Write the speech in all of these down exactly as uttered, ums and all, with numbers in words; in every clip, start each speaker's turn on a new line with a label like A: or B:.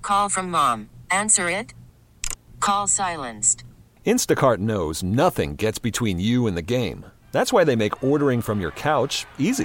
A: Call from mom. Answer it. Call silenced.
B: Instacart knows nothing gets between you and the game. That's why they make ordering from your couch easy.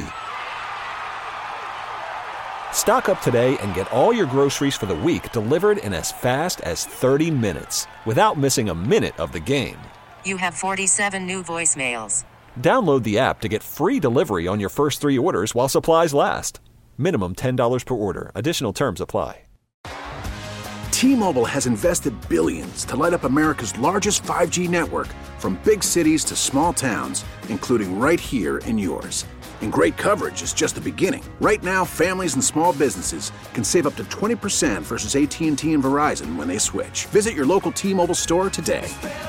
B: Stock up today and get all your groceries for the week delivered in as fast as thirty minutes without missing a minute of the game.
A: You have forty-seven new voicemails.
B: Download the app to get free delivery on your first three orders while supplies last. Minimum ten dollars per order. Additional terms apply.
C: T-Mobile has invested billions to light up America's largest five G network, from big cities to small towns, including right here in yours. And great coverage is just the beginning. Right now, families and small businesses can save up to twenty percent versus A T and T and Verizon when they switch. Visit your local T-Mobile store today.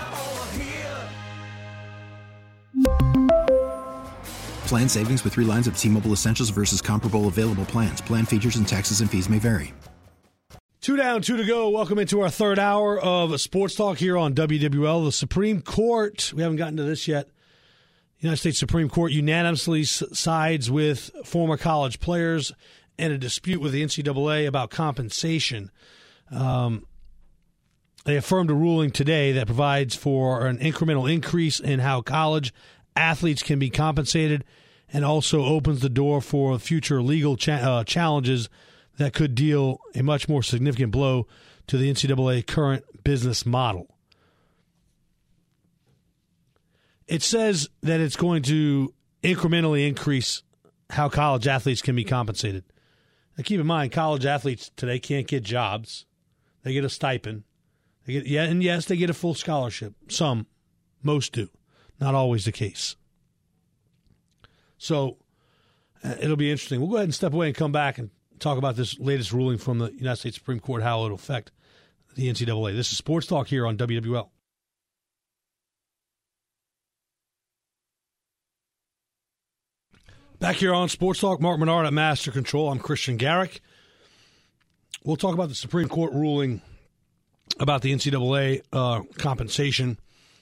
D: Plan savings with three lines of T-Mobile Essentials versus comparable available plans. Plan features and taxes and fees may vary.
E: Two down, two to go. Welcome into our third hour of Sports Talk here on W W L. The Supreme Court, we haven't gotten to this yet. The United States Supreme Court unanimously sides with former college players in a dispute with the N C double A about compensation. Um, they affirmed a ruling today that provides for an incremental increase in how college athletes can be compensated, and also opens the door for future legal cha- uh, challenges that could deal a much more significant blow to the N C double A current business model. It says that it's going to incrementally increase how college athletes can be compensated. Now, keep in mind, college athletes today can't get jobs. They get a stipend. They get, yeah, and yes, they get a full scholarship. Some, most do. Not always the case. So uh, it'll be interesting. We'll go ahead and step away and come back and talk about this latest ruling from the United States Supreme Court, how it'll affect the N C double A. This is Sports Talk here on W W L. Back here on Sports Talk, Mark Menard at Master Control. I'm Christian Garrick. We'll talk about the Supreme Court ruling about the N C double A uh, compensation.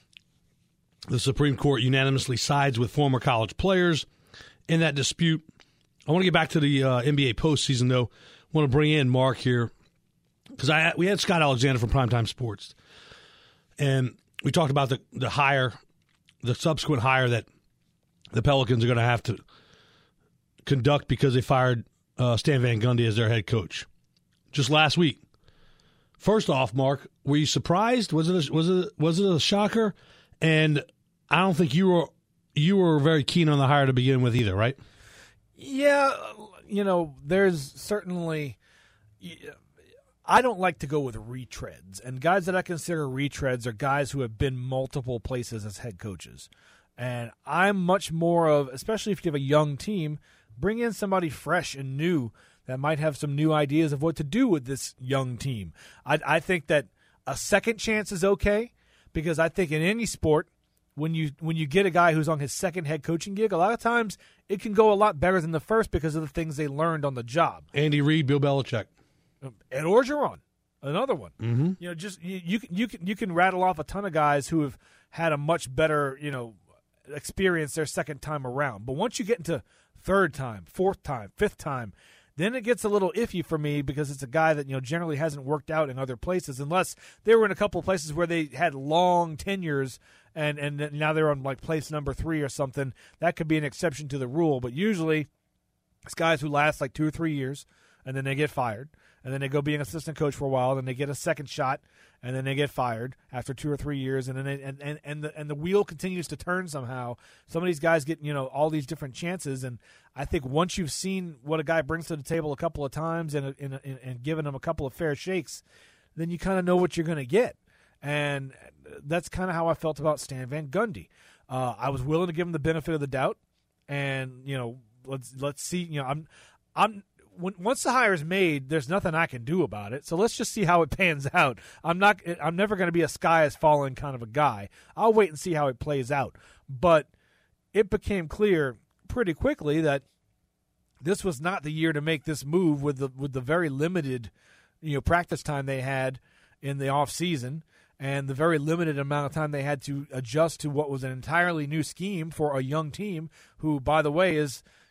E: The Supreme Court unanimously sides with former college players in that dispute. I want to get back to the uh, N B A postseason, though. I want to bring in Mark here because I we had Scott Alexander from Primetime Sports, and we talked about the, the hire, the subsequent hire that the Pelicans are going to have to conduct because they fired uh, Stan Van Gundy as their head coach just last week. First off, Mark, were you surprised? Was it a, was it was it a shocker? And I don't think you were you were very keen on the hire to begin with either, right?
F: Yeah, you know, there's certainly I don't like to go with retreads, and guys that I consider retreads are guys who have been multiple places as head coaches. And I'm much more of, especially if you have a young team, bring in somebody fresh and new that might have some new ideas of what to do with this young team. I, I think that a second chance is okay, because I think in any sport, when you when you get a guy who's on his second head coaching gig, a lot of times it can go a lot better than the first because of the things they learned on the job.
E: Andy Reid, Bill Belichick,
F: Ed Orgeron, another one.
E: Mm-hmm.
F: You know, just you, you can you can you can rattle off a ton of guys who have had a much better you know experience their second time around. But once you get into third time, fourth time, fifth time, then it gets a little iffy for me because it's a guy that you know generally hasn't worked out in other places, unless they were in a couple of places where they had long tenures and and now they're on like place number three or something. That could be an exception to the rule, but usually it's guys who last like two or three years and then they get fired, and then they go be an assistant coach for a while, then they get a second shot, and then they get fired after two or three years, and then they, and, and and the and the wheel continues to turn somehow. Some of these guys get you know all these different chances, and I think once you've seen what a guy brings to the table a couple of times and and and, and given him a couple of fair shakes, then you kind of know what you're going to get, and that's kind of how I felt about Stan Van Gundy. Uh, I was willing to give him the benefit of the doubt, and you know let's let's see. You know I'm I'm. When, once the hire is made, there's nothing I can do about it. So let's just see how it pans out. I'm not. I'm never going to be a sky is falling kind of a guy. I'll wait and see how it plays out. But it became clear pretty quickly that this was not the year to make this move with the with the very limited, you know, practice time they had in the off season and the very limited amount of time they had to adjust to what was an entirely new scheme for a young team who, by the way, is.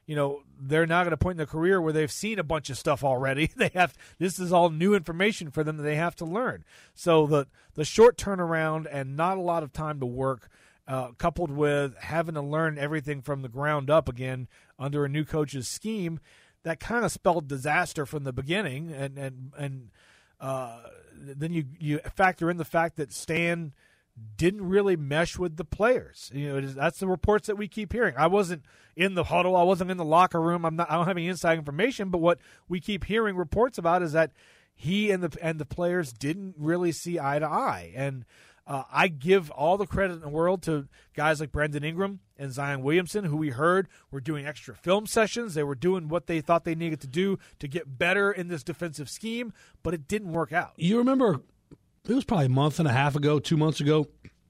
F: you know, they're not at a point in their career where they've seen a bunch of stuff already. They have this is all new information for them that they have to learn. So the the short turnaround and not a lot of time to work, uh, coupled with having to learn everything from the ground up again under a new coach's scheme, that kind of spelled disaster from the beginning. And and and uh, then you you factor in the fact that Stan didn't really mesh with the players. You know, it is, that's the reports that we keep hearing. I wasn't in the huddle. I wasn't in the locker room. I'm not. I don't have any inside information. But what we keep hearing reports about is that he and the and the players didn't really see eye to eye. And uh, I give all the credit in the world to guys like Brandon Ingram and Zion Williamson, who we heard were doing extra film sessions. They were doing what they thought they needed to do to get better in this defensive scheme, but it didn't work out.
E: You remember? It was probably a month and a half ago, two months ago,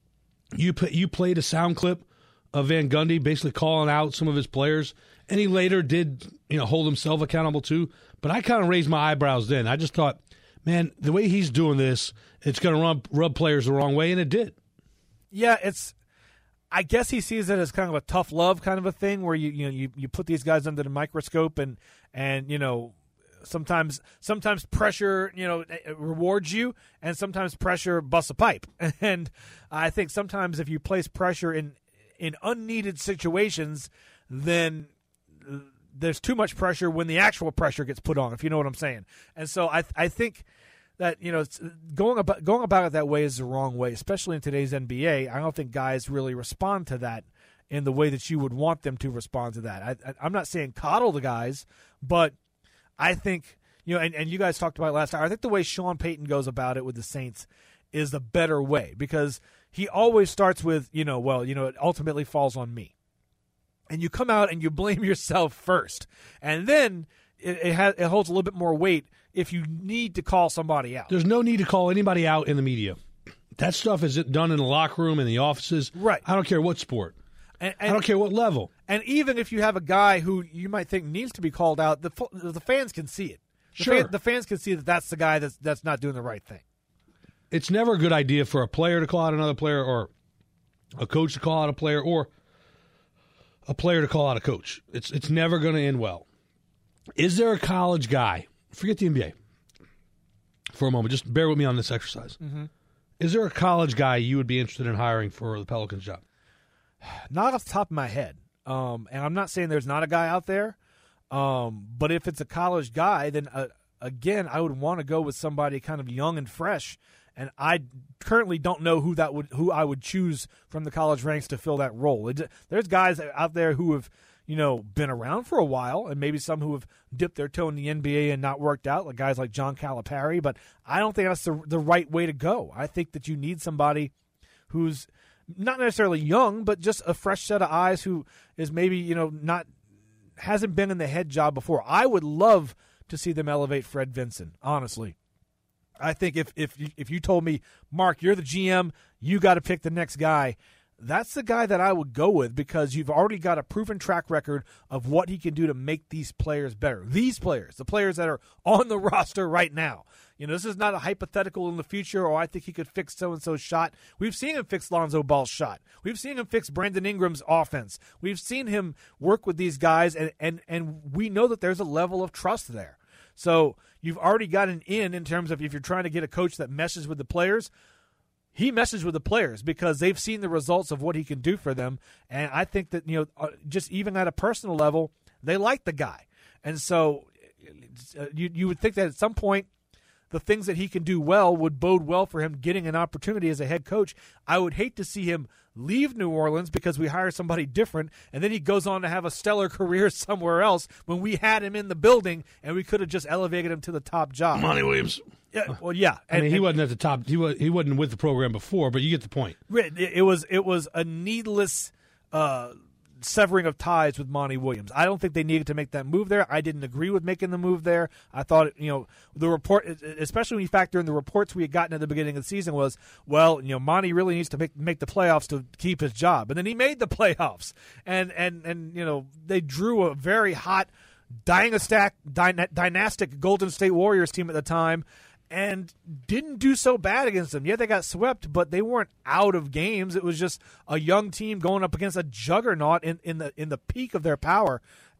E: you put, you played a sound clip of Van Gundy basically calling out some of his players, and he later did, you know, hold himself accountable too. But I kind of raised my eyebrows then. I just thought, man, the way he's doing this, it's going to rub, rub players the wrong way, and it did.
F: Yeah, it's. I guess he sees it as kind of a tough love kind of a thing, where you you know you, you put these guys under the microscope and and you know. Sometimes, sometimes pressure, you know, rewards you, and sometimes pressure busts a pipe. And I think sometimes if you place pressure in in unneeded situations, then there's too much pressure when the actual pressure gets put on. If you know what I'm saying. And so I I think that you know it's, going about going about it that way is the wrong way, especially in today's N B A. I don't think guys really respond to that in the way that you would want them to respond to that. I, I, I'm not saying coddle the guys, but I think, you know, and, and you guys talked about it last time, I think the way Sean Payton goes about it with the Saints is the better way, because he always starts with, you know, well, you know, it ultimately falls on me. And you come out and you blame yourself first. And then it, it, has, it holds a little bit more weight if you need to call somebody out.
E: There's no need to call anybody out in the media. That stuff is done in the locker room, in the offices.
F: Right.
E: I don't care what sport.
F: And, and,
E: I don't care what level.
F: And even if you have a guy who you might think needs to be called out, the the fans can see it. The
E: Sure.
F: Fan, the fans can see that that's the guy that's that's not doing the right thing.
E: It's never a good idea for a player to call out another player, or a coach to call out a player, or a player to call out a coach. It's it's never going to end well. Is there a college guy? Forget the N B A for a moment. Just bear with me on this exercise.
F: Mm-hmm.
E: Is there a college guy you would be interested in hiring for the Pelicans job?
F: Not off the top of my head. Um, and I'm not saying there's not a guy out there. Um, but if it's a college guy, then uh, again, I would want to go with somebody kind of young and fresh. And I currently don't know who that would, who I would choose from the college ranks to fill that role. It, there's guys out there who have, you know, been around for a while, and maybe some who have dipped their toe in the N B A and not worked out, like guys like John Calipari. But I don't think that's the the right way to go. I think that you need somebody who's not necessarily young, but just a fresh set of eyes who is maybe, you know, not hasn't been in the head job before. I would love to see them elevate Fred Vinson, honestly. I think if if you, if you told me, Mark, you're the G M, you got to pick the next guy, that's the guy that I would go with, because you've already got a proven track record of what he can do to make these players better. These players, the players that are on the roster right now. You know, this is not a hypothetical in the future, or I think he could fix so-and-so's shot. We've seen him fix Lonzo Ball's shot. We've seen him fix Brandon Ingram's offense. We've seen him work with these guys, and, and, and we know that there's a level of trust there. So you've already got an in in terms of if you're trying to get a coach that meshes with the players. He messes with the players because they've seen the results of what he can do for them. And I think that, you know, just even at a personal level, they like the guy. And so you you would think that at some point the things that he can do well would bode well for him getting an opportunity as a head coach. I would hate to see him leave New Orleans because we hire somebody different, and then he goes on to have a stellar career somewhere else when we had him in the building and we could have just elevated him to the top job.
E: Monty Williams.
F: Yeah, well, yeah.
E: I mean,
F: and,
E: he
F: and,
E: wasn't at the top. He was he wasn't with the program before, but you get the point.
F: It, it was it was a needless uh, severing of ties with Monty Williams. I don't think they needed to make that move there. I didn't agree with making the move there. I thought, you know, the report, especially when you factor in the reports we had gotten at the beginning of the season, was, well, you know, Monty really needs to make make the playoffs to keep his job, and then he made the playoffs, and and and you know, they drew a very hot dynastic dynastic Golden State Warriors team at the time, and didn't do so bad against them. Yeah, they got swept, but they weren't out of games. It was just a young team going up against a juggernaut in, in the in the peak of their power.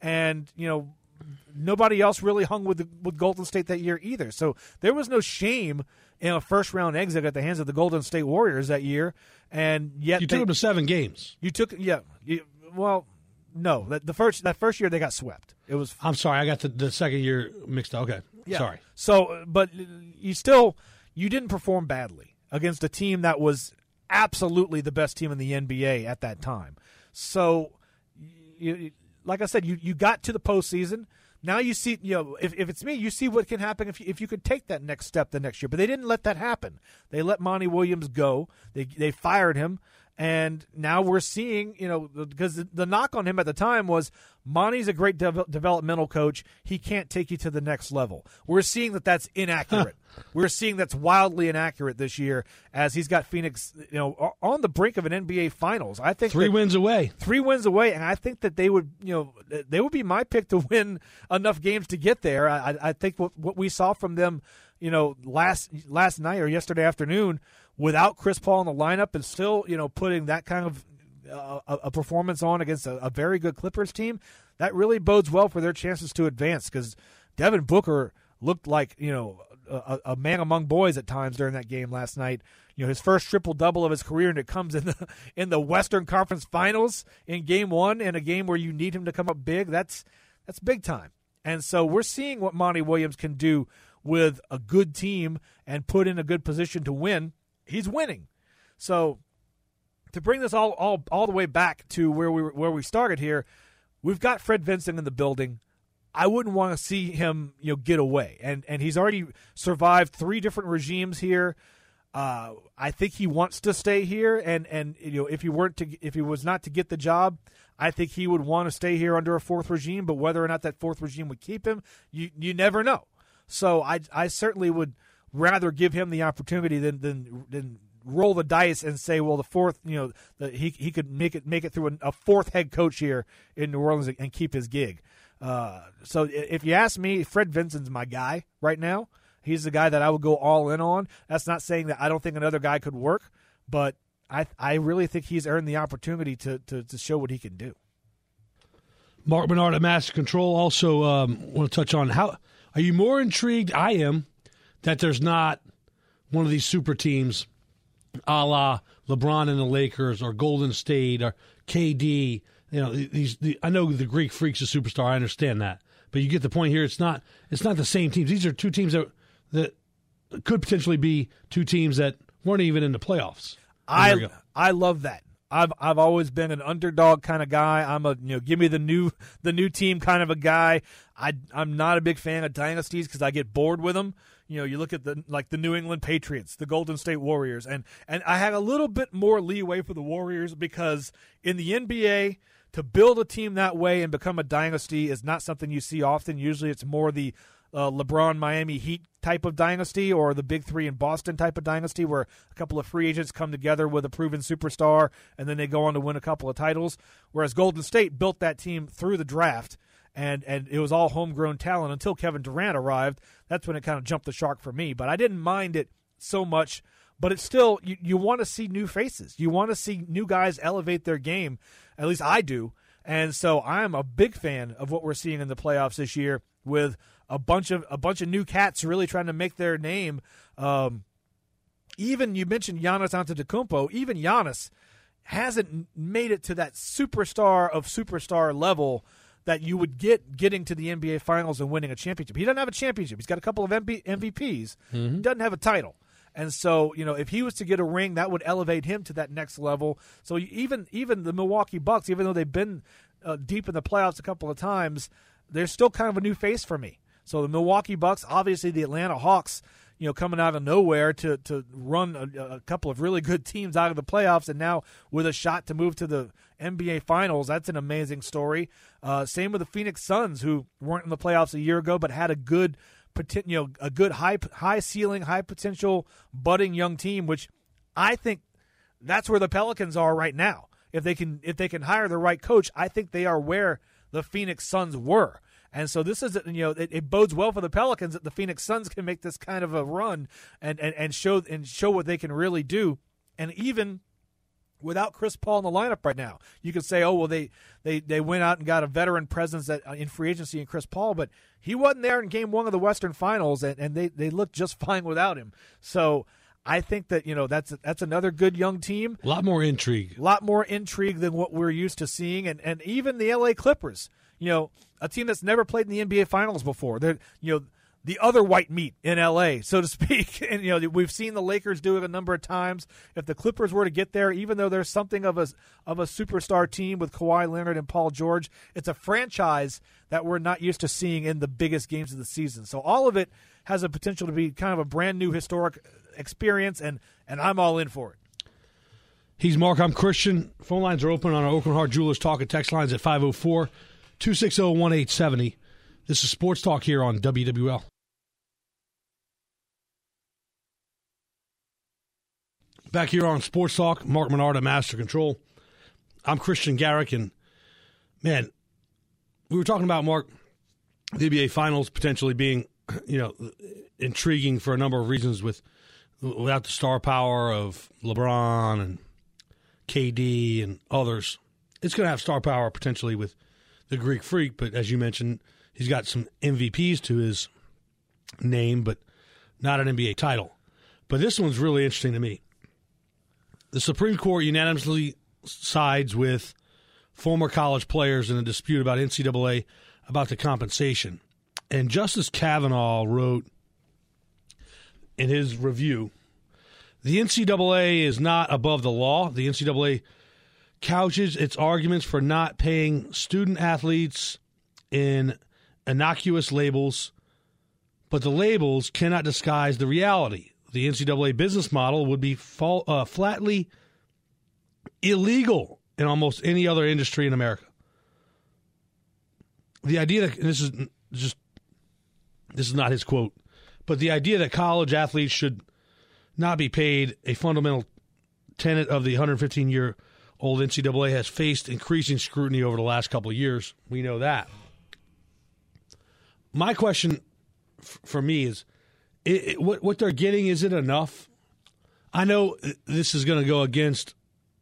F: and you know nobody else really hung with the, with Golden State that year either. So there was no shame in a first round exit at the hands of the Golden State Warriors that year, and yet
E: you
F: they,
E: took them to seven games.
F: You took yeah, you, well. No, that the first that first year they got swept. It was.
E: I'm sorry, I got the, the second year mixed up. Okay,
F: yeah.
E: sorry.
F: So, but you still you didn't perform badly against a team that was absolutely the best team in the N B A at that time. So, you, like I said, you, you got to the postseason. Now you see, you know, if, if it's me, you see what can happen if you, if you could take that next step the next year. But they didn't let that happen. They let Monty Williams go. They they fired him. And now we're seeing, you know, because the, the knock on him at the time was Monty's a great de- developmental coach. He can't take you to the next level. We're seeing that that's inaccurate. We're seeing that's wildly inaccurate this year as he's got Phoenix, you know, on the brink of an N B A Finals. I think
E: three wins away,
F: three wins away, and I think that they would, you know, they would be my pick to win enough games to get there. I, I think what what we saw from them, you know, last last night or yesterday afternoon, without Chris Paul in the lineup and still, you know, putting that kind of uh, a, a performance on against a, a very good Clippers team, that really bodes well for their chances to advance because Devin Booker looked like, you know, a, a man among boys at times during that game last night. You know, his first triple-double of his career, and it comes in the in the Western Conference Finals in game one, in a game where you need him to come up big. That's that's big time. And so we're seeing what Monty Williams can do with a good team and put in a good position to win. He's winning. So to bring this all all, all the way back to where we where we started here, we've got Fred Vinson in the building. I wouldn't want to see him, you know, get away. And and he's already survived three different regimes here. Uh, I think he wants to stay here, and, and you know if he weren't to if he was not to get the job, I think he would want to stay here under a fourth regime. But whether or not that fourth regime would keep him, you you never know. So I I certainly would rather give him the opportunity than than than roll the dice and say, well, the fourth, you know, the, he he could make it make it through a, a fourth head coach here in New Orleans and keep his gig. Uh, so if you ask me, Fred Vinson's my guy right now. He's the guy that I would go all in on. That's not saying that I don't think another guy could work, but I I really think he's earned the opportunity to to, to show what he can do.
E: Mark Bernard at Master Control also um, want to touch on how are you more intrigued? I am that there's not one of these super teams, a la LeBron and the Lakers or Golden State or K D. You know, these. The, I know the Greek Freak's a superstar. I understand that, but you get the point here. It's not. It's not the same teams. These are two teams that that could potentially be two teams that weren't even in the playoffs.
F: I I love that. I've I've always been an underdog kind of guy. I'm a you know give me the new the new team kind of a guy. I I'm not a big fan of dynasties because I get bored with them. You know, you look at the like the New England Patriots, the Golden State Warriors, and and I had a little bit more leeway for the Warriors because in the N B A, to build a team that way and become a dynasty is not something you see often. Usually it's more the uh, LeBron Miami Heat type of dynasty or the Big Three in Boston type of dynasty where a couple of free agents come together with a proven superstar and then they go on to win a couple of titles. Whereas Golden State built that team through the draft and, and it was all homegrown talent until Kevin Durant arrived. That's when it kind of jumped the shark for me. But I didn't mind it so much. But it's still, you, you want to see new faces. You want to see new guys elevate their game. At least I do. And so I'm a big fan of what we're seeing in the playoffs this year with a bunch of a bunch of new cats really trying to make their name. Um, even you mentioned Giannis Antetokounmpo. Even Giannis hasn't made it to that superstar of superstar level that you would get getting to the N B A Finals and winning a championship. He doesn't have a championship. He's got a couple of M V Ps. Mm-hmm. He doesn't have a title. And so, you know, if he was to get a ring, that would elevate him to that next level. So even even the Milwaukee Bucks, even though they've been uh, deep in the playoffs a couple of times, they're still kind of a new face for me. So the Milwaukee Bucks, obviously the Atlanta Hawks, you know, coming out of nowhere to to run a, a couple of really good teams out of the playoffs, and now with a shot to move to the N B A Finals. That's an amazing story. Uh, same with the Phoenix Suns, who weren't in the playoffs a year ago, but had a good you know, a good high high ceiling, high potential, budding young team, which I think that's where the Pelicans are right now. If they can if they can hire the right coach, I think they are where the Phoenix Suns were. And so this is, you know, it, it bodes well for the Pelicans that the Phoenix Suns can make this kind of a run and, and, and show and show what they can really do. And even without Chris Paul in the lineup right now. You could say, oh, well, they they, they went out and got a veteran presence at, in free agency in Chris Paul, but he wasn't there in game one of the Western Finals, and, and they, they looked just fine without him. So I think that, you know, that's that's another good young team.
E: A lot more intrigue.
F: A lot more intrigue than what we're used to seeing. And, and even the L A Clippers, you know, a team that's never played in the N B A Finals before. They're, you know, the other white meat in L A, so to speak. And, you know, we've seen the Lakers do it a number of times. If the Clippers were to get there, even though there's something of a, of a superstar team with Kawhi Leonard and Paul George, it's a franchise that we're not used to seeing in the biggest games of the season. So all of it has a potential to be kind of a brand new historic experience, and, and I'm all in for it.
E: He's Mark. I'm Christian. Phone lines are open on our Oakland Heart Jewelers Talk and text lines at five oh four, two six zero, one eight seven zero. This is Sports Talk here on W W L. Back here on Sports Talk, Mark Menard at Master Control. I'm Christian Garrick, and, man, we were talking about, Mark, the N B A Finals potentially being, you know, intriguing for a number of reasons with without the star power of LeBron and K D and others. It's going to have star power potentially with the Greek Freak, but as you mentioned, he's got some M V Ps to his name, but not an N B A title. But this one's really interesting to me. The Supreme Court unanimously sides with former college players in a dispute about N C double A about the compensation. And Justice Kavanaugh wrote in his review, the N C double A is not above the law. The N C double A couches its arguments for not paying student athletes in innocuous labels, but the labels cannot disguise the reality. The N C double A business model would be fall, uh, flatly illegal in almost any other industry in America. The idea that, and this is just, this is not his quote, but the idea that college athletes should not be paid, a fundamental tenet of the one hundred fifteen year old N C double A, has faced increasing scrutiny over the last couple of years. We know that. My question f- for me is, It, it, what what they're getting, is it enough? I know this is going to go against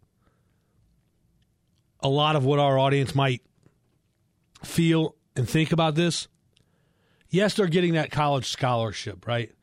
E: a lot of what our audience might feel and think about this. Yes, they're getting that college scholarship, right?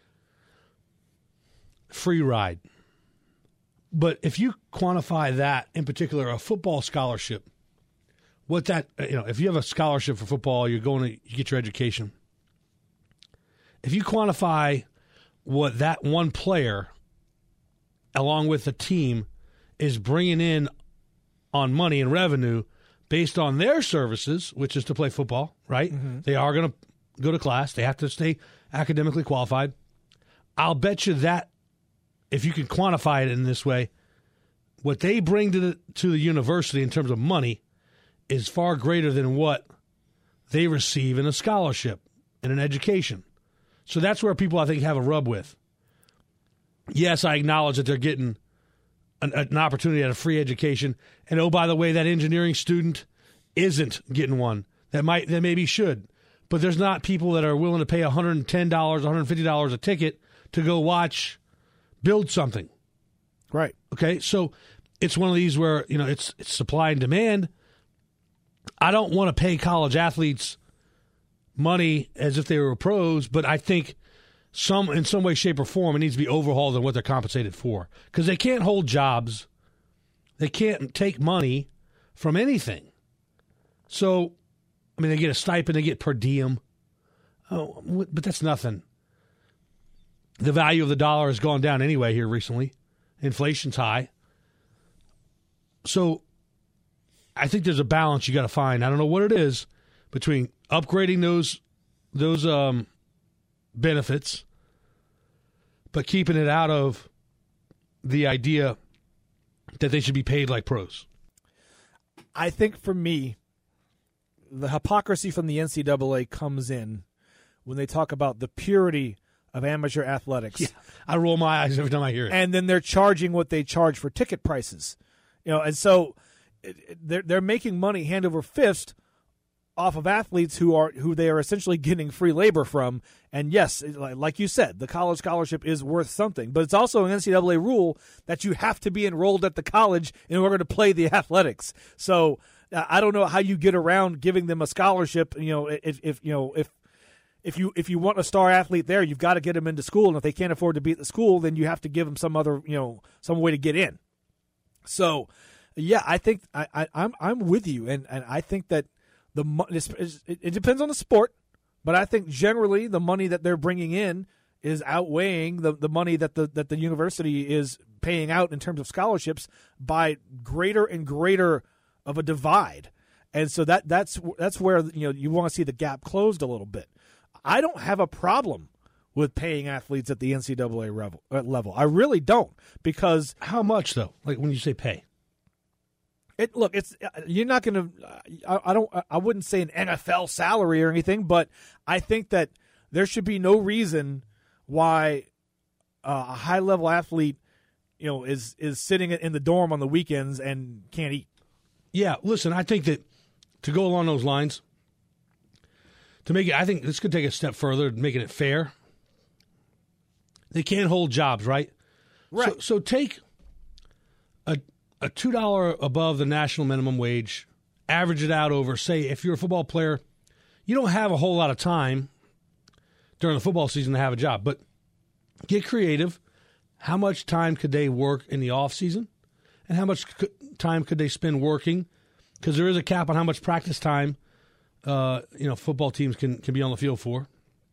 E: Free ride. But if you quantify that, in particular, a football scholarship, what that, you know, if you have a scholarship for football, you're going to you get your education. If you quantify what that one player, along with the team, is bringing in on money and revenue based on their services, which is to play football, right? Mm-hmm. They are going to go to class. They have to stay academically qualified. I'll bet you that, if you can quantify it in this way, what they bring to the, to the university in terms of money is far greater than what they receive in a scholarship, in an education. So that's where people, I think, have a rub with. Yes, I acknowledge that they're getting an, an opportunity at a free education. And, oh, by the way, that engineering student isn't getting one. That might, that maybe should. But there's not people that are willing to pay one hundred ten dollars, one hundred fifty dollars a ticket to go watch build something.
F: Right.
E: Okay, so it's one of these where, you know, it's, it's supply and demand. I don't want to pay college athletes money as if they were pros, but I think some in some way, shape, or form it needs to be overhauled in what they're compensated for, because they can't hold jobs, they can't take money from anything. So, I mean, they get a stipend, they get per diem, oh, but that's nothing. The value of the dollar has gone down anyway here recently. Inflation's high, so I think there's a balance you got to find. I don't know what it is between upgrading those those um, benefits, but keeping it out of the idea that they should be paid like pros.
F: I think for me, the hypocrisy from the N C double A comes in when they talk about the purity of amateur athletics.
E: Yeah, I roll my eyes every time I hear it.
F: And then they're charging what they charge for ticket prices. You know, and so they're they're making money hand over fist off of athletes who are who they are essentially getting free labor from. And yes, like you said, the college scholarship is worth something, but it's also an N C double A rule that you have to be enrolled at the college in order to play the athletics. So uh, I don't know how you get around giving them a scholarship. You know, if, if you know if if you if you want a star athlete there, you've got to get them into school, and if they can't afford to be at the school, then you have to give them some other you know some way to get in. So yeah, I think I, I I'm I'm with you, and and I think that the it, it depends on the sport. But I think generally the money that they're bringing in is outweighing the, the money that the that the university is paying out in terms of scholarships by greater and greater of a divide, and so that that's that's where you know you want to see the gap closed a little bit. I don't have a problem with paying athletes at the N C double A level. Level, I really don't, because
E: how much though? Like when you say pay.
F: It, look, it's you're not going to. I, I don't. I wouldn't say an N F L salary or anything, but I think that there should be no reason why uh, a high level athlete, you know, is is sitting in the dorm on the weekends and can't eat.
E: Yeah, listen, I think that to go along those lines, to make it, I think this could take a step further, making it fair. They can't hold jobs, right?
F: Right.
E: So, so take a. A two dollars above the national minimum wage, average it out over, say, if you're a football player, you don't have a whole lot of time during the football season to have a job, but get creative. How much time could they work in the off season, and how much time could they spend working? Because there is a cap on how much practice time uh, you know football teams can, can be on the field for.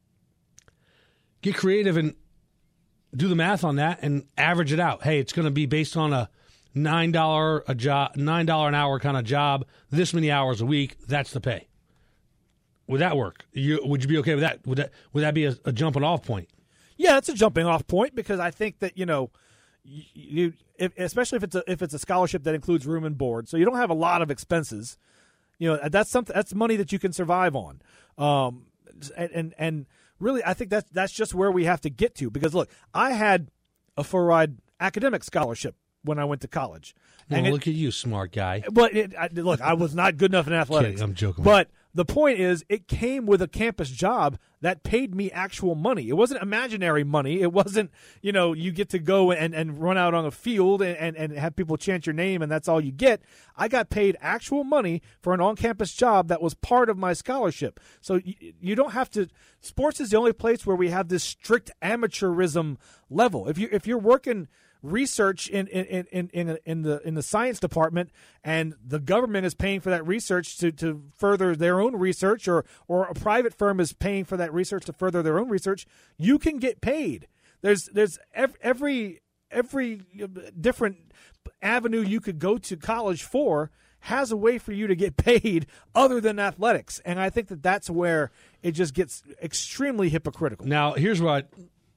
E: Get creative and do the math on that and average it out. Hey, it's going to be based on a Nine dollar a job, nine dollar an hour kind of job. This many hours a week. That's the pay. Would that work? You, would you be okay with that? Would that would that be a, a jumping off point?
F: Yeah, it's a jumping off point, because I think that you know, you if, especially if it's a if it's a scholarship that includes room and board, so you don't have a lot of expenses. You know, that's something that's money that you can survive on. Um, and and, and really, I think that's that's just where we have to get to, because look, I had a full ride academic scholarship when I went to college.
E: Well,
F: and it,
E: look at you, smart guy.
F: But it, I, look, I was not good enough in athletics.
E: Okay, I'm joking.
F: But the point is, it came with a campus job that paid me actual money. It wasn't imaginary money. It wasn't, you know, you get to go and, and run out on a field and, and, and have people chant your name and that's all you get. I got paid actual money for an on-campus job that was part of my scholarship. So you, you don't have to – sports is the only place where we have this strict amateurism level. If you if you're working – research in in, in in in the in the science department, and the government is paying for that research to, to further their own research, or or a private firm is paying for that research to further their own research, you can get paid. There's there's every every different avenue you could go to college for has a way for you to get paid other than athletics, and I think that that's where it just gets extremely hypocritical.
E: Now, here's what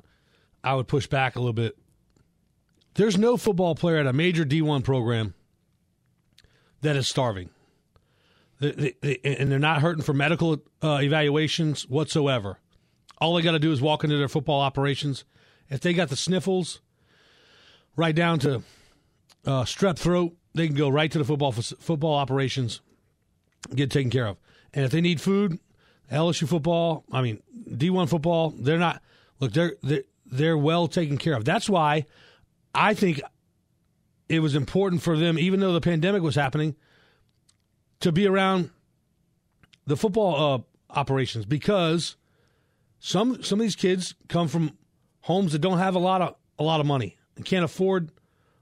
E: I would push back a little bit. There's no football player at a major D one program that is starving. They, they, they, and they're not hurting for medical uh, evaluations whatsoever. All they got to do is walk into their football operations. If they got the sniffles, right down to uh, strep throat, they can go right to the football football operations, get taken care of. And if they need food, L S U football, I mean, D one football, they're not, look, they're, they're, they're well taken care of. That's why I think it was important for them, even though the pandemic was happening, to be around the football uh, operations, because some some of these kids come from homes that don't have a lot of a lot of money and can't afford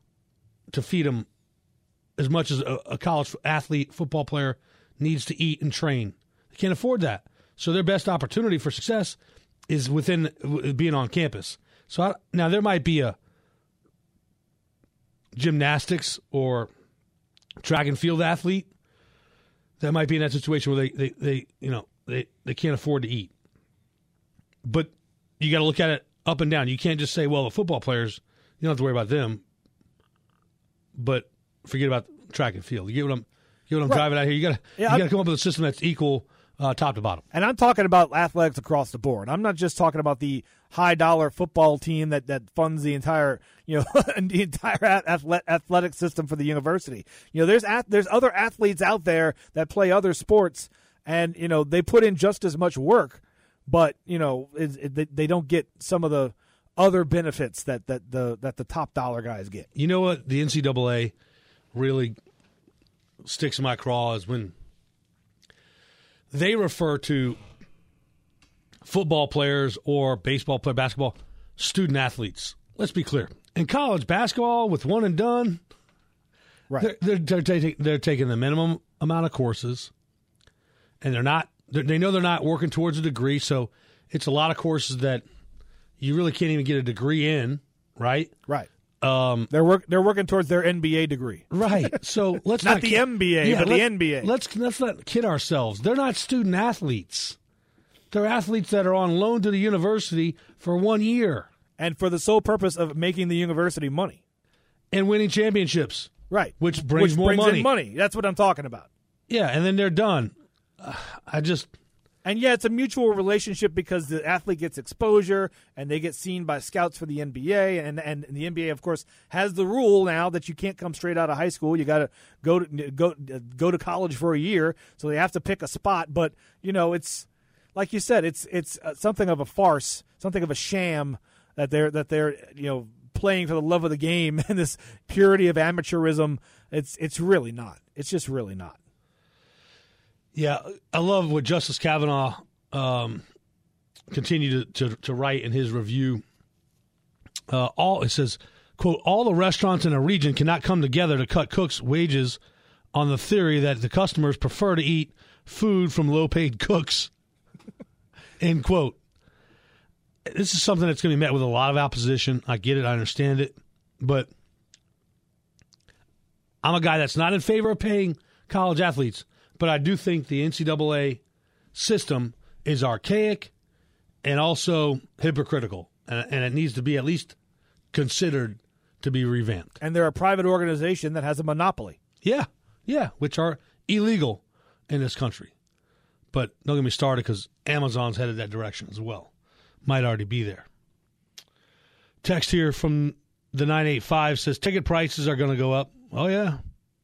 E: to feed them as much as a, a college athlete, football player needs to eat and train. They can't afford that, so their best opportunity for success is within being on campus. So I, now there might be a gymnastics or track and field athlete that might be in that situation where they, they, they you know, they, they can't afford to eat. But you got to look at it up and down. You can't just say, well, the football players, you don't have to worry about them, but forget about track and field. You get what I'm, you get what I'm right. driving at here? You got to yeah, you got to come up with a system that's equal uh, top to bottom.
F: And I'm talking about athletics across the board. I'm not just talking about the high dollar football team that, that funds the entire you know the entire athlete, athletic system for the university. You know, there's at, there's other athletes out there that play other sports, and you know they put in just as much work, but you know it, it, they don't get some of the other benefits that, that the that the top dollar guys get.
E: You know what the N C double A really sticks in my craw is when they refer to football players or baseball player, basketball, student athletes. Let's be clear. In college basketball, with one and done,
F: right?
E: They're they're, they're, taking, they're taking the minimum amount of courses, and they're not. They're, they know they're not working towards a degree, so it's a lot of courses that you really can't even get a degree in, right?
F: Right.
E: Um,
F: they're work they're working towards their N B A degree,
E: right? So let's
F: not,
E: not
F: the
E: kid,
F: M B A,
E: yeah,
F: but
E: let,
F: the N B A.
E: Let's let's not kid ourselves. They're not student athletes. They're athletes that are on loan to the university for one year.
F: And for the sole purpose of making the university money.
E: And winning championships.
F: Right.
E: Which brings
F: which
E: more
F: brings
E: money.
F: In money. That's what I'm talking about.
E: Yeah, and then they're done. Uh, I just...
F: And yeah, it's a mutual relationship because the athlete gets exposure and they get seen by scouts for the N B A. And, and the N B A, of course, has the rule now that you can't come straight out of high school. You got to go to go go to college for a year. So they have to pick a spot. But, you know, it's... Like you said, it's it's something of a farce, something of a sham that they're that they're you know playing for the love of the game and this purity of amateurism. It's it's really not. It's just really not.
E: Yeah, I love what Justice Kavanaugh um, continued to, to to write in his review. Uh, all it says, "quote All the restaurants in a region cannot come together to cut cooks' wages on the theory that the customers prefer to eat food from low-paid cooks." End quote. This is something that's going to be met with a lot of opposition. I get it. I understand it. But I'm a guy that's not in favor of paying college athletes. But I do think the N C double A system is archaic and also hypocritical. And, and it needs to be at least considered to be revamped.
F: And they're a private organization that has a monopoly.
E: Yeah. Yeah. Which are illegal in this country. But don't get me started because Amazon's headed that direction as well. Might already be there. Text here from the nine eight five says ticket prices are going to go up. Oh, yeah.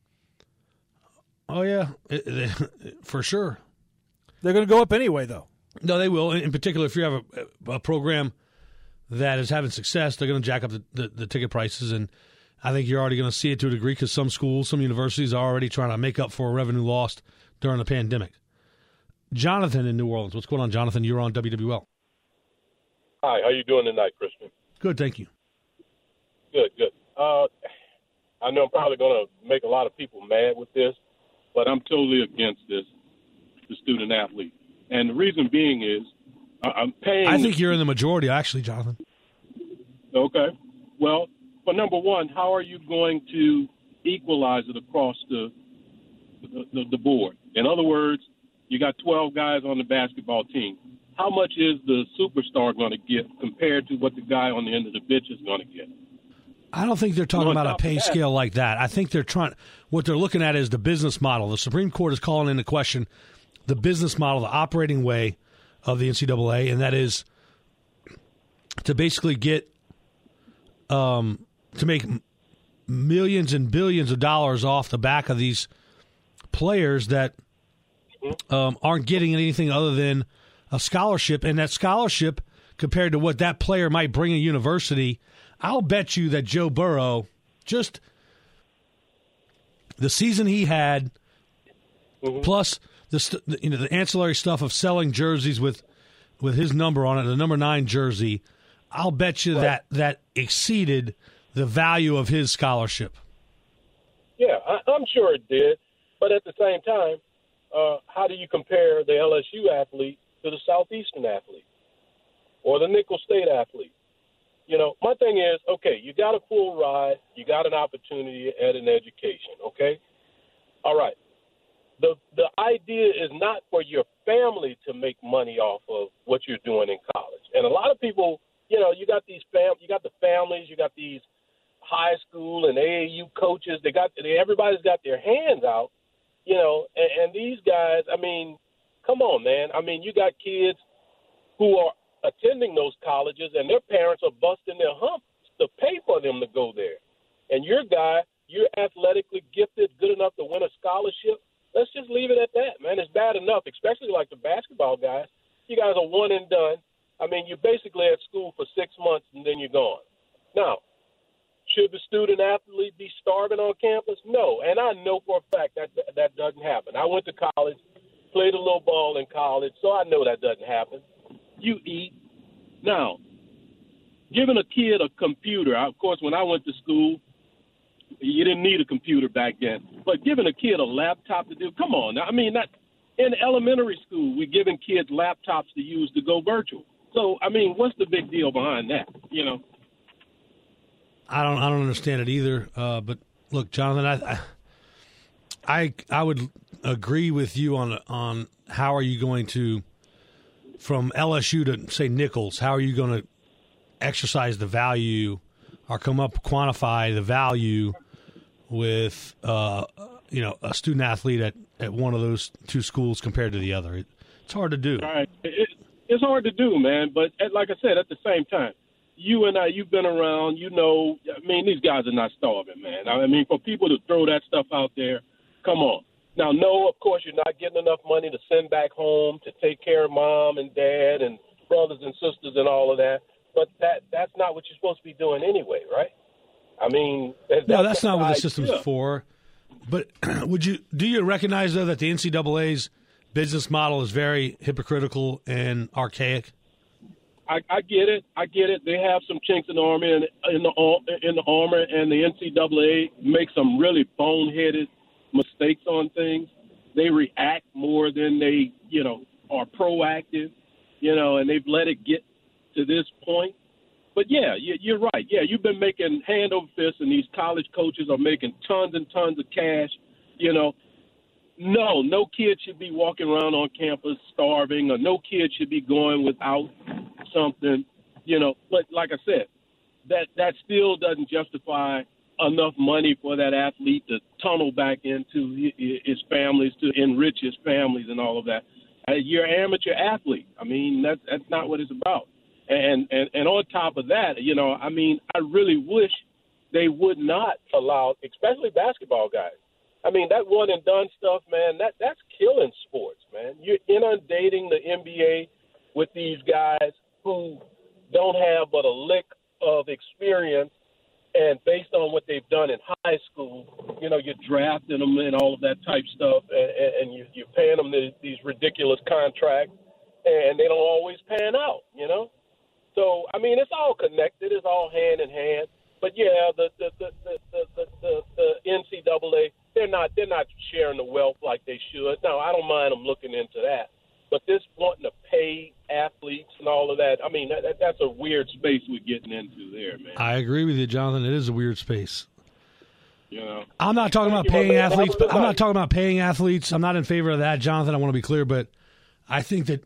E: Oh, yeah. It, it, for sure.
F: They're going to go up anyway, though.
E: No, they will. In particular, if you have a, a program that is having success, they're going to jack up the, the, the ticket prices. And I think you're already going to see it to a degree because some schools, some universities are already trying to make up for revenue lost during the pandemic. Jonathan in New Orleans. What's going on, Jonathan? You're on W W L.
G: Hi, how you doing tonight, Christian?
E: Good, thank you.
G: Good, good. Uh, I know I'm probably going to make a lot of people mad with this, but I'm totally against this, the student athlete. And the reason being is I'm paying.
E: I think you're in the majority, actually, Jonathan.
G: Okay. Well, but number one, how are you going to equalize it across the the, the, the board? In other words, you got twelve guys on the basketball team. How much is the superstar going to get compared to what the guy on the end of the bench is going to get?
E: I don't think they're talking about a pay scale like that. I think they're trying – what they're looking at is the business model. The Supreme Court is calling into question the business model, the operating way of the N C double A, and that is to basically get um, – to make millions and billions of dollars off the back of these players that – Um, aren't getting anything other than a scholarship, and that scholarship compared to what that player might bring a university, I'll bet you that Joe Burrow, just the season he had, mm-hmm. plus the st- you know the ancillary stuff of selling jerseys with with his number on it, the number nine jersey, I'll bet you right. that that exceeded the value of his scholarship.
G: Yeah, I, I'm sure it did, but at the same time. Uh, how do you compare the L S U athlete to the Southeastern athlete or the Nickel State athlete? You know, my thing is, okay, you got a full ride, you got an opportunity at an education, okay? All right. The the idea is not for your family to make money off of what you're doing in college. And a lot of people, you know, you got these fam, you got the families, you got these high school and A A U coaches. They got they, everybody's got their hands out. You know, and, and these guys, I mean, come on, man. I mean, you got kids who are attending those colleges and their parents are busting their humps to pay for them to go there. And your guy, you're athletically gifted, good enough to win a scholarship, let's just leave it at that, man. It's bad enough, especially like the basketball guys. You guys are one and done. I mean, you're basically at school for six months and then you're gone. Now, should the student athlete be starving on campus? No, and I know for a fact that that doesn't happen. I went to college, played a little ball in college, so I know that doesn't happen. You eat. Now, giving a kid a computer, of course, when I went to school, you didn't need a computer back then. But giving a kid a laptop to do, come on. I mean, that in elementary school, we're giving kids laptops to use to go virtual. So, I mean, what's the big deal behind that, you know?
E: I don't I don't understand it either. Uh, but, look, Jonathan, I, I I would agree with you on on how are you going to, from L S U to, say, Nichols, how are you going to exercise the value or come up, quantify the value with, uh, you know, a student athlete at, at one of those two schools compared to the other. It, it's hard to do.
G: All right. It, it's hard to do, man. But at, like I said, at the same time, you and I, you've been around, you know, I mean, these guys are not starving, man. I mean, for people to throw that stuff out there, come on. Now, no, of course, you're not getting enough money to send back home to take care of mom and dad and brothers and sisters and all of that. But that that's not what you're supposed to be doing anyway, right? I mean, that's
E: no, that's not what the
G: idea.
E: system's for. But would you do you recognize, though, that the N C double A's business model is very hypocritical and archaic?
G: I, I get it. I get it. They have some chinks in the armor, in, in the in the armor, and the N C double A makes some really boneheaded mistakes on things. They react more than they, you know, are proactive, you know, and they've let it get to this point. But, yeah, you're right. Yeah, you've been making hand over fist, and these college coaches are making tons and tons of cash, you know. No, no kid should be walking around on campus starving, or no kid should be going without something, you know. But like I said, that, that still doesn't justify enough money for that athlete to tunnel back into his families, to enrich his families and all of that. Uh, you're an amateur athlete. I mean, that's, that's not what it's about. And, and and on top of that, you know, I mean, I really wish they would not allow, especially basketball guys. I mean, that one and done stuff, man, that that's killing sports, man. You're inundating the N B A with these guys who don't have but a lick of experience, and based on what they've done in high school, you know, you're drafting them and all of that type stuff, and, and you, you're paying them the, these ridiculous contracts, and they don't always pan out, you know? So, I mean, it's all connected. It's all hand in hand. But, yeah, the the, the, the, the, the, the N C double A, they're not, they're not sharing the wealth like they should. Now, I don't mind them looking into that. But this wanting to pay athletes and all of that, I mean, that, that's a weird space we're getting into there, man.
E: I agree with you, Jonathan. It is a weird space.
G: You know,
E: I'm not talking about paying athletes, but I'm not talking about paying athletes. I'm not in favor of that, Jonathan. I want to be clear, but I think that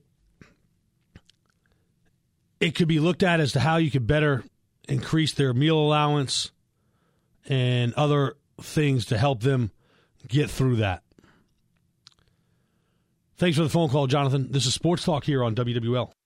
E: it could be looked at as to how you could better increase their meal allowance and other things to help them get through that. Thanks for the phone call, Jonathan. This is Sports Talk here on W W L.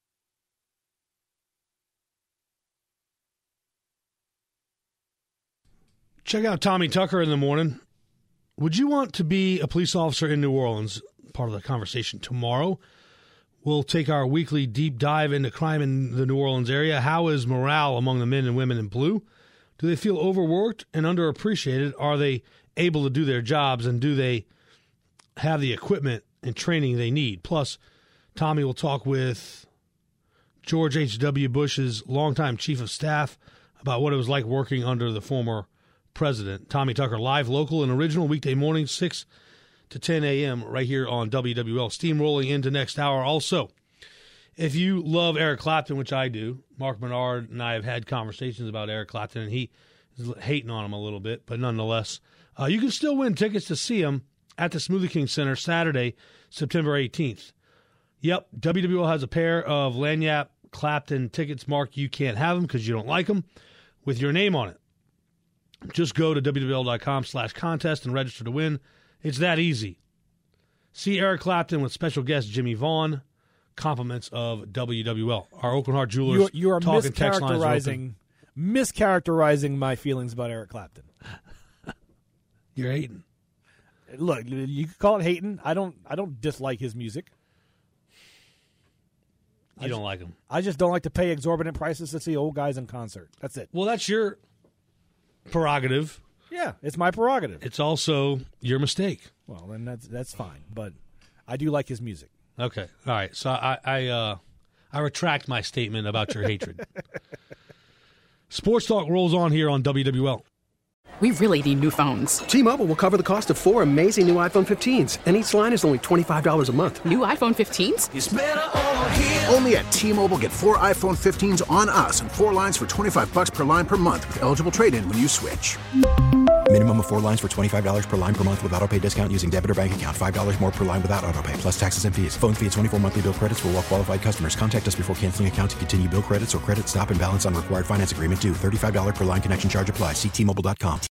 E: Check out Tommy Tucker in the morning. Would you want to be a police officer in New Orleans? Part of the conversation tomorrow. We'll take our weekly deep dive into crime in the New Orleans area. How is morale among the men and women in blue? Do they feel overworked and underappreciated? Are they able to do their jobs, and do they have the equipment and training they need? Plus, Tommy will talk with George H W. Bush's longtime chief of staff about what it was like working under the former president. Tommy Tucker, live, local, and original, weekday morning, six to ten a.m. right here on W W L. Steamrolling into next hour. Also, if you love Eric Clapton, which I do, Mark Menard and I have had conversations about Eric Clapton, and he is hating on him a little bit, but nonetheless, uh, you can still win tickets to see him at the Smoothie King Center Saturday, September eighteenth. Yep, W W L has a pair of Lagniappe Clapton tickets. Mark, you can't have them because you don't like them, with your name on it. Just go to W W L dot com slash contest and register to win. It's that easy. See Eric Clapton with special guest Jimmy Vaughn. Compliments of W W L. Our Oakland Heart Jewelers.
F: You, you are
E: talking text lines are open.
F: mischaracterizing my feelings about Eric Clapton.
E: You're hating.
F: Look, you can call it hating. I don't. I don't dislike his music.
E: You don't like him.
F: I just don't like to pay exorbitant prices to see old guys in concert. That's it.
E: Well, that's your prerogative.
F: Yeah, it's my prerogative.
E: It's also your mistake.
F: Well, then that's that's fine. But I do like his music.
E: Okay. All right. So I I, uh, I retract my statement about your hatred. Sports Talk rolls on here on W W L.
H: We really need new phones.
I: T-Mobile will cover the cost of four amazing new iPhone fifteens, and each line is only twenty-five dollars a month.
H: New iPhone fifteens?
C: It's better over here. Only at T-Mobile, get four iPhone fifteens on us and four lines for twenty-five bucks per line per month with eligible trade-in when you switch.
D: Minimum of four lines for twenty-five dollars per line per month with autopay discount using debit or bank account. five dollars more per line without autopay, plus taxes and fees. Phone fee at twenty-four monthly bill credits for well-qualified customers. Contact us before canceling account to continue bill credits or credit stop and balance on required finance agreement due. thirty-five dollars per line connection charge applies. See T Mobile dot com.